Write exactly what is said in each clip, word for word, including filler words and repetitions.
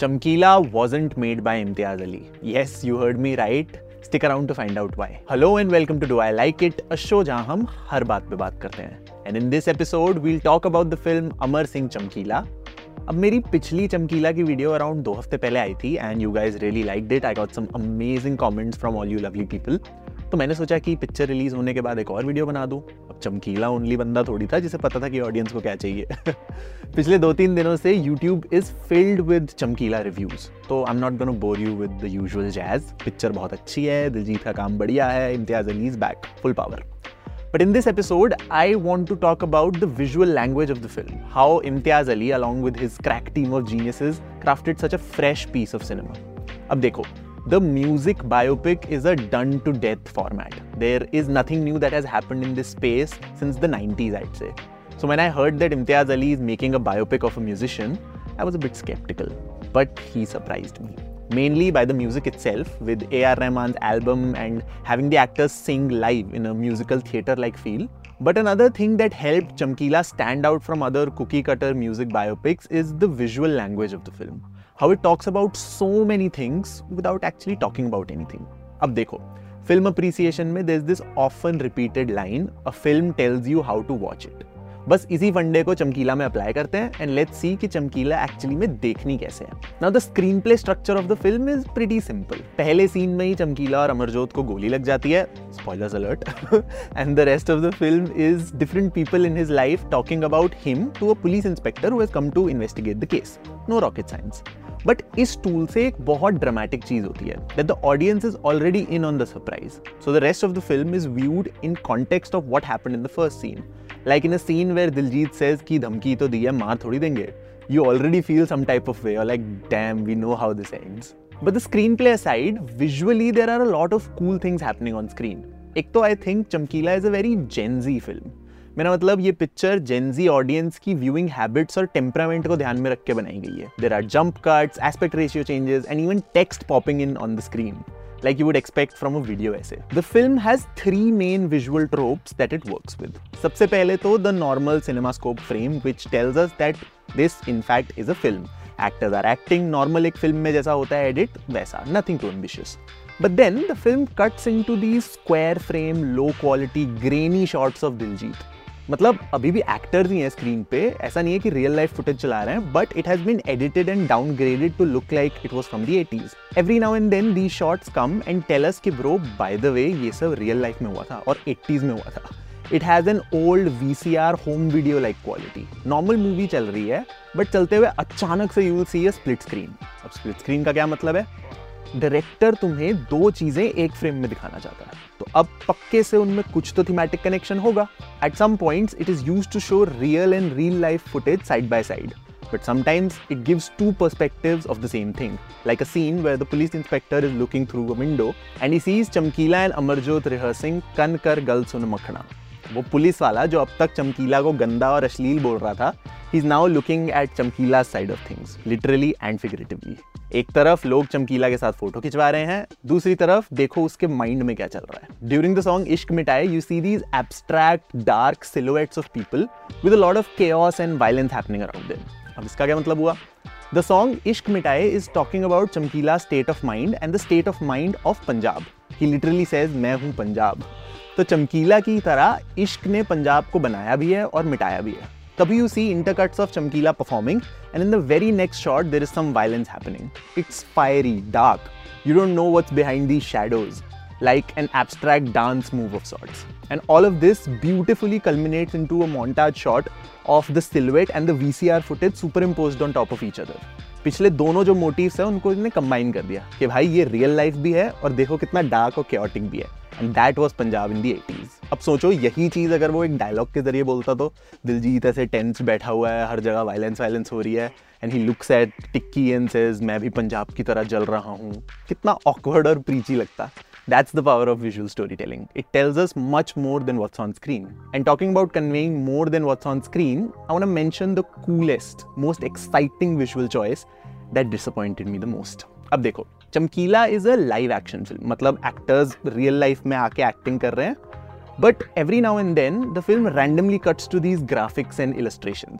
Chamkila wasn't made by Imtiaz Ali. Yes, you heard me right. Stick around to find out why. Hello and welcome to Do I Like It, a show जहाँ हम हर बात पे बात करते हैं. And in this episode, we'll talk about the film Amar Singh Chamkila. अब मेरी पिछली चमकीला की वीडियो अराउंड दो हफ्ते पहले आई थी and you guys really liked it. I got some amazing comments from all you lovely people. तो मैंने सोचा कि पिक्चर रिलीज होने के बाद एक और वीडियो बना दूं. अब चमकीला ओनली बंदा थोड़ी था जिसे पता था कि ऑडियंस को क्या चाहिए. पिछले दो तीन दिनों से YouTube is filled with Chamkila reviews. तो I am not gonna bore you with the usual jazz. Picture बहुत अच्छी है, दिलजीत का काम बढ़िया है, Imtiaz Ali is back full power. But in this episode, I want to talk about the visual language of the film. How Imtiaz Ali, along with his crack team of geniuses, crafted such a fresh piece of cinema. अब देखो, the music biopic is a done-to-death format. There is nothing new that has happened in this space since the nineties, I'd say. So when I heard that Imtiaz Ali is making a biopic of a musician, I was a bit skeptical. But he surprised me. Mainly by the music itself, with A R Rahman's album and having the actors sing live in a musical theatre-like feel. But another thing that helped Chamkila stand out from other cookie-cutter music biopics is the visual language of the film. How it talks about so many things without actually talking about anything. अब देखो, film appreciation में there's this often repeated line, a film tells you how to watch it. बस इसी फंडे को चमकीला में apply करते हैं एंड लेट्स सी कि चमकीला एक्चुअली में देखनी कैसे है. Now the screenplay structure of the film is pretty simple. पहले सीन में ही चमकीला और अमरजोत को गोली लग जाती है, spoilers alert, and the rest of the film is different people in his life talking about him to a police inspector who has come to investigate the case. No rocket science. But इस tool से एक बहुत dramatic चीज होती है, that the audience is already in on the surprise. So the rest of the film is viewed in context of what happened in the first scene. Like in a scene where Diljit says कि धमकी तो दी है, मार थोड़ी देंगे. You already feel some type of way. You're like, damn, we know how this ends. But the screenplay aside, visually there are a lot of cool things happening on screen. एक तो I think Chamkila is a very Gen Z film. मेरा मतलब ये picture Gen Z audience की viewing habits और temperament को ध्यान में रख के बनाई गई है. There are jump cuts, aspect ratio changes, and even text popping in on the screen, like you would expect from a video essay. The film has three main visual tropes that it works with. सबसे पहले तो the normal cinemascope frame, which tells us that this in fact is a film. Actors are acting, normal एक film में जैसा होता है edit, वैसा, nothing too ambitious. But then the film cuts into these square frame, low quality, grainy shots of Diljit. मतलब अभी भी actors ही हैं स्क्रीन पे, ऐसा नहीं है कि रियल लाइफ फुटेज चला रहे हैं, but it has been edited and downgraded to look like it was from the eighties. Every now and then these shots come and tell us कि ब्रो बाय द वे ये सब real life में हुआ था और eighties में हुआ था. It has an old VCR home video like quality. Normal movie चल रही है बट चलते हुए अचानक से you will see a split screen. अब स्प्लिट स्क्रीन का क्या मतलब है? डायरेक्टर तुम्हें दो चीजें एक फ्रेम में दिखाना चाहता है, तो अब पक्के से उनमें कुछ तो थीमेटिक कनेक्शन होगा. At some points it is used to show reel and real life footage side by side, but sometimes it gives two perspectives of the same thing, like a scene where the police inspector is looking through a window and he sees Chamkila and Amarjot rehearsing kan kar gal sun makhna. वो police वाला जो अब तक चमकीला को गंदा और अश्लील बोल रहा था, he is now looking at Chamkila's side of things, literally and figuratively. एक तरफ लोग चमकीला के साथ फोटो खिंचवा रहे हैं, दूसरी तरफ देखो उसके माइंड में क्या चल रहा है. During the song इश्क मिटाए, you see these abstract, dark silhouettes of people with a lot of chaos and violence happening around them. अब इसका क्या मतलब हुआ? The song इश्क मिटाए is talking about Chamkila's state of mind and the state of mind of Punjab. He literally says मैं हूँ पंजाब. तो चमकीला की तरह इश्क ने पंजाब को बनाया भी है और मिटाया भी है. तभी you see intercuts of Chamkila performing and in the very next shot there is some violence happening. It's fiery, dark. You don't know what's behind these shadows, like an abstract dance move of sorts. And all of this beautifully culminates into a montage shot of the silhouette and the V C R footage superimposed on top of each other. पिछले दोनों जो motives है उनको इसने combine कर दिया कि भाई ये रियल लाइफ भी है और देखो कितना डार्क और chaotic भी है. And that was Punjab in the eighties. अब सोचो यही चीज़ अगर वो एक डायलॉग के जरिए बोलता तो दिलजीत ऐसे टेंस बैठा हुआ है, हर जगह वायलेंस वायलेंस हो रही है, and he looks at Tikki and says मैं भी पंजाब की तरह जल रहा हूँ. कितना ऑकवर्ड और प्रीची लगता. That's the power of visual storytelling. It tells us much more than what's on screen. And talking about conveying more than what's on screen, I want to mention the coolest, most exciting visual choice that disappointed me the most. अब देखो, चमकीला is a live action film. मतलब actors real life में आके acting कर रहे हैं. But every now and then, the film randomly cuts to these graphics and illustrations.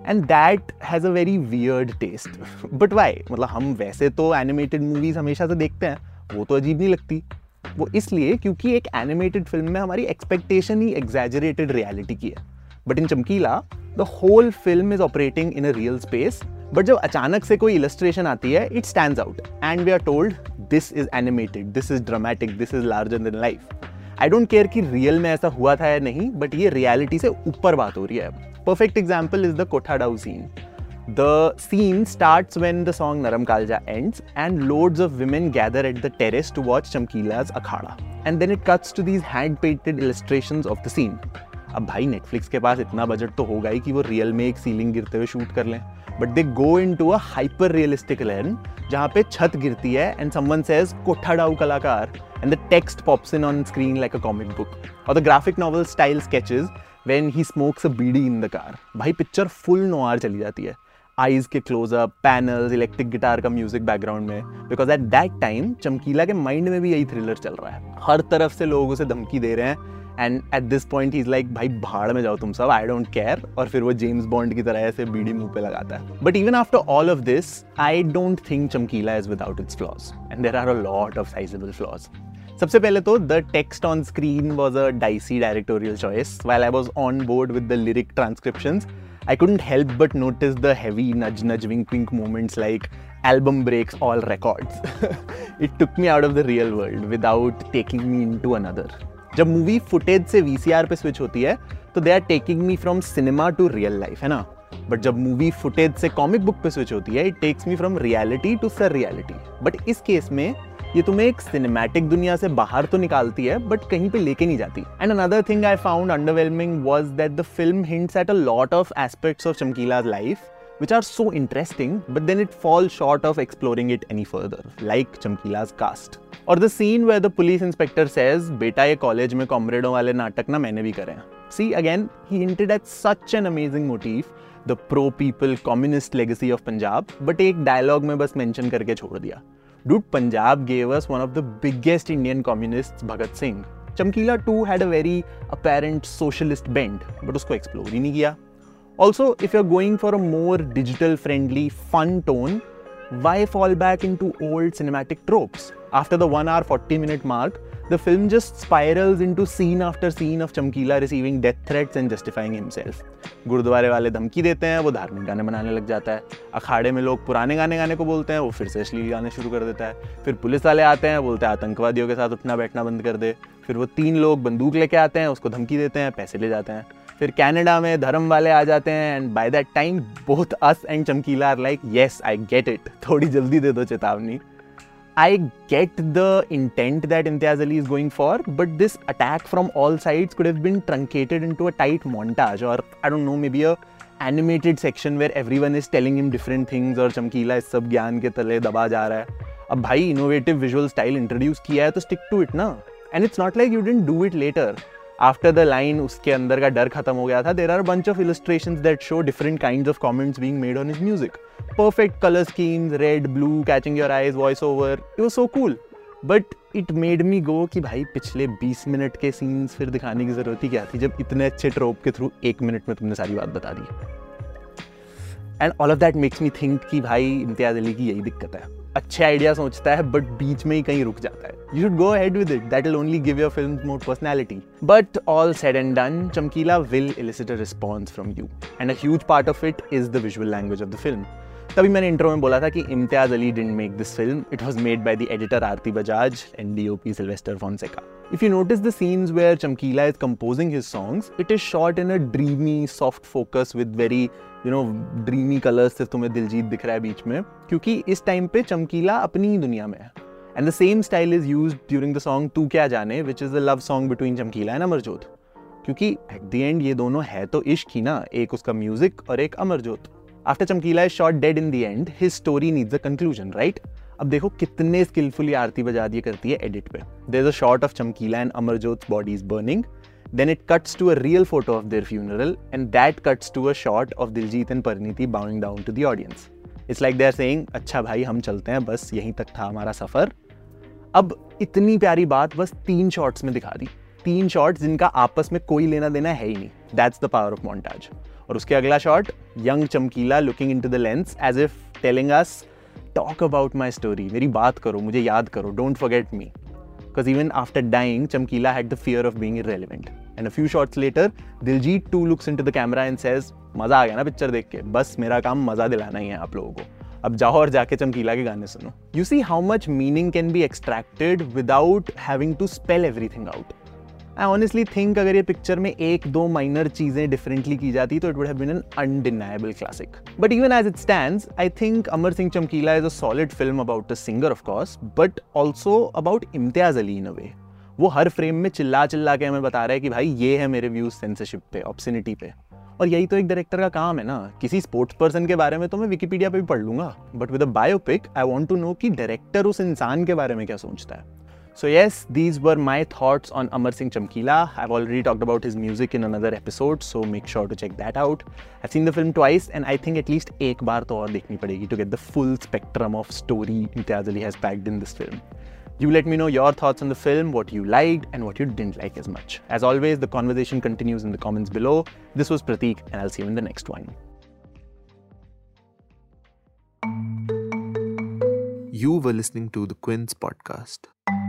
And that has a very weird taste. But why? मतलब हम वैसे तो एनिमेटेड मूवीज हमेशा से देखते हैं, वो तो अजीब नहीं लगती. वो इसलिए क्योंकि एक एनिमेटेड फिल्म में हमारी एक्सपेक्टेशन ही एग्जैजरेटेड रियलिटी की है. But in Chamkila the whole film is operating in a real space. But जब अचानक से कोई इलस्ट्रेशन आती है, it stands out and we are told this is animated, this is dramatic, this is larger than life. I don't care कि real में ऐसा हुआ था या नहीं, बट ये रियलिटी से ऊपर बात हो रही है. परफेक्ट एग्जाम्पल इज द कोठाडाऊ scene. The scene starts when the song Naram Kalja ends and loads of women gather at the terrace to watch Chamkila's akhada. And then it cuts to these hand-painted illustrations of the scene. अब भाई Netflix के पास इतना budget तो होगा ही कि वो real में एक सीलिंग गिरते हुए शूट कर लें. But they go into a hyper realistic lane जहाँ पे छत गिरती है एंड समवन सेज कोठाडाऊ कलाकार and the text pops in on screen like a comic book. और the graphic novel style sketches when he smokes a beedi in the car. भाई picture full noir चली जाती है. आईज के क्लोजअप, पैनल्स, इलेक्ट्रिक गिटार का music background में. Because at that time Chamkila के mind में भी यही थ्रिलर चल रहा है. हर तरफ से लोग उसे धमकी दे रहे हैं and at this point he is like भाई भाड़ में जाओ तुम सब, आई डोंट केयर. और फिर वो जेम्स बॉन्ड की तरह ऐसे बीड़ी मुंह पे लगाता है. But even after all of this I don't think Chamkila is without its flaws and there are a lot of sizeable flaws. सबसे पहले तो the text on screen was a dicey directorial choice. While I was on board with the lyric transcriptions, I couldn't help but notice the heavy nudge nudge wink wink moments like album breaks all records. It took me out of the real world without taking me into another. जब movie footage से V C R पे switch होती है तो they are taking me from cinema to real life, है ना. But जब movie footage से कॉमिक बुक पे स्विच होती है, it takes me from reality to surreality. But इस केस में ये तुम्हें एक सिनेमैटिक दुनिया से बाहर तो निकालती है बट कहीं पे लेके नहीं जाती. And another thing I found underwhelming was that the film hints at a lot of aspects of Chamkila's life which are so interesting, but then it falls short of exploring it any further, like Chamkila's cast. Or the scene where the police inspector says, बेटा ये college में कॉमरेडों वाले नाटक ना मैंने भी करे हैं. See, again, he hinted at such an amazing motif, the pro-people communist legacy of Punjab, but एक डायलॉग में बस मेंशन करके छोड़ दिया. Dude, Punjab gave us one of the biggest Indian communists, Bhagat Singh. Chamkila too had a very apparent socialist bent, but उसको explore ही नहीं किया. Also, if you're going for a more digital-friendly, fun tone, why fall back into old cinematic tropes? After the one hour forty minute mark, the film just spirals into scene after scene of Chamkila receiving death threats and justifying himself. गुरुद्वारे वाले धमकी देते हैं, वो धार्मिक गाने बनाने लग जाता है. अखाड़े में लोग पुराने गाने गाने को बोलते हैं, वो फिर से अश्लील गाने शुरू कर देता है. फिर पुलिस वाले आते हैं, बोलते हैं आतंकवादियों के साथ उठना बैठना बंद कर दे. फिर वो तीन लोग बंदूक लेके आते हैं, उसको धमकी देते हैं, पैसे ले जाते हैं. फिर कनाडा में धर्म वाले आ जाते हैं and by that time both us and Chamkila are like yes I get it, थोड़ी जल्दी दे दो चेतावनी. I get the intent that Imtiaz Ali is going for, but this attack from all sides could have been truncated into a tight montage, or I don't know, maybe a animated section where everyone is telling him different things और चमकीला इस सब ज्ञान के तले दबा जा रहा है. अब भाई innovative visual style introduce किया है तो stick to it ना. And it's not like you didn't do it later. After the line उसके अंदर का डर खत्म हो गया था, there are a bunch of illustrations that show different kinds of comments being made on his music. Perfect color schemes, red, blue, catching your eyes, voice over. It was so cool. But it made me go कि भाई पिछले बीस minute के scenes फिर दिखाने की ज़रूरत ही क्या थी जब इतने अच्छे ट्रोप के थ्रू एक मिनट में तुमने सारी बात बता दी. And all of that makes me think कि भाई इम्तियाज़ अली की यही दिक्कत है. अच्छे आइडिया सोचता है बट बीच में ही कहीं रुक जाता है. You should go ahead with it. That will only give your films more personality. But all said and done, Chamkila will elicit a response from you. And a huge part of it is the visual language of the film. तभी मैंने intro में बोला था कि इम्तियाज़ Ali didn't make this film. It was made by the editor Aarti Bajaj and D O P Sylvester Fonseca. If you notice the scenes where Chamkila is composing his songs, it is shot in a dreamy, soft focus with very, you know, dreamy colors. सिर्फ तुम्हें दिलजीत दिख रहा है बीच में, क्योंकि इस time पे चमकीला अपनी ही दुनिया में है. And the same style is used during the song तू क्या जाने, which is the love song between Chamkila and Amarjot. क्योंकि at the end ये दोनों है तो इश्क ही ना, एक उसका म्यूजिक और एक Amarjot. After Chamkila is shot dead in the end, his story needs a conclusion, right? अब देखो कितने skillfully आरती बजाज ये करती है edit पे. There's a shot of Chamkila and Amarjot's bodies burning. Then it cuts to a real photo of their funeral, and that cuts to a shot of Diljit and Parneeti bowing down to the audience. It's like they're saying, अच्छा भाई हम चलते हैं, बस यहीं तक था हमारा सफर. अब इतनी प्यारी बात बस तीन शॉट्स में दिखा दी. तीन शॉट्स जिनका आपस में कोई लेना देना है ही नहीं. That's the power of montage. और उसके अगला shot, young Chamkila looking into the lens as if telling us, talk about my story, मेरी बात करो, मुझे याद करो, don't forget me. Because even after dying, Chamkila had the fear of being irrelevant. And a few shots later, Diljit too looks into the camera and says, मजा आ गया ना picture देख के, बस मेरा काम मजा दिलाना ही है आप लोगों को, अब जाओ और जाके चमकीला के गाने सुनो. You see how much meaning can be extracted without having to spell everything out. I honestly think अगर ये पिक्चर में एक दो माइनर चीजें डिफरेंटली की जाती तो it would have been an undeniable classic. But even as it stands, I think Amar Singh Chamkila is a solid film about a singer of course, but also about Imtiaz Ali in a way. वो हर frame में चिल्ला चिल्ला के हमें बता रहा है कि भाई ये है मेरे व्यूज सेंसरशिप पे, ऑब्सिनिटी पे. और यही तो एक डायरेक्टर का काम है ना. किसी स्पोर्ट्स पर्सन के बारे में तो मैं विकिपीडिया पे भी पढ़ लूंगा, but with a biopic I want to know कि डायरेक्टर उस इंसान के बारे में क्या सोचता है. So yes, these were my thoughts on Amar Singh Chamkila. I've already talked about his music in another episode, so make sure to check that out. I've seen the film twice and I think at least एक बार तो और देखनी पड़ेगी to get the full spectrum of story Imtiaz Ali has packed in this film. You let me know your thoughts on the film, what you liked and what you didn't like as much. As always, the conversation continues in the comments below. This was Prateek and I'll see you in the next one. You were listening to the Quince podcast.